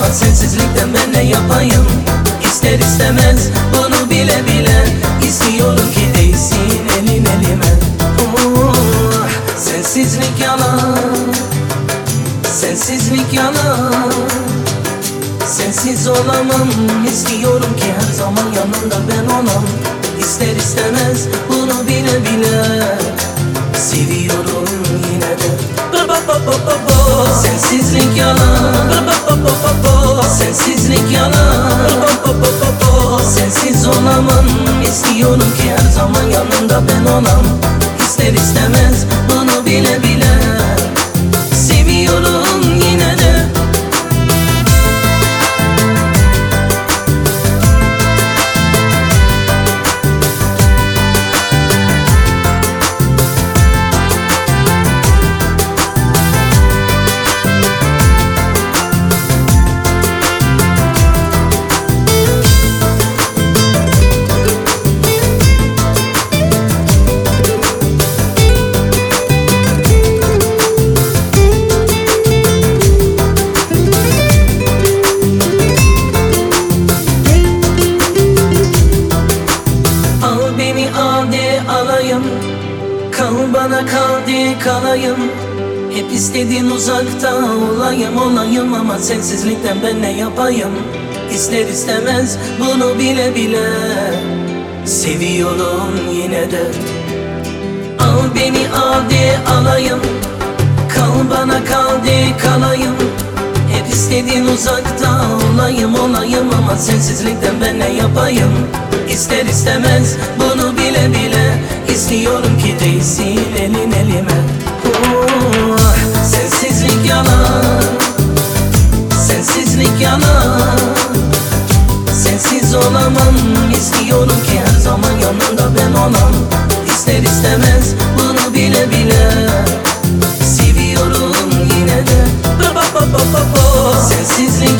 sensizlikten ben ne yapayım? İster istemez bunu bile bile istiyorum ki değsin elin elime. Sensizlik yalan, sensizlik yalan. Sensiz olamam, istiyorum ki her zaman yanında ben olam. İster istemez bunu bile bile seviyorum yine de. Sensizlik yalan, sensizlik yalan. Sensiz olamam, istiyorum ki her zaman yanında ben olam. İster istemez bunu bile bile seviyorum yine de. Kal bana, kal de kalayım. Hep istediğin uzakta olayım ama sensizlikten ben ne yapayım? İster istemez bunu bile bile seviyorum yine de. Al beni, al de alayım. Kal bana, kal de kalayım. Hep istediğin uzakta olayım ama sensizlikten ben ne yapayım? İster istemez bunu bile bile istiyorum ki değsin elin elime. Sensizlik yalan, sensizlik yalan. Sensiz olamam, istiyorum ki her zaman yanında ben olam. İster istemez bunu bile bile seviyorum yine de. Sensizlik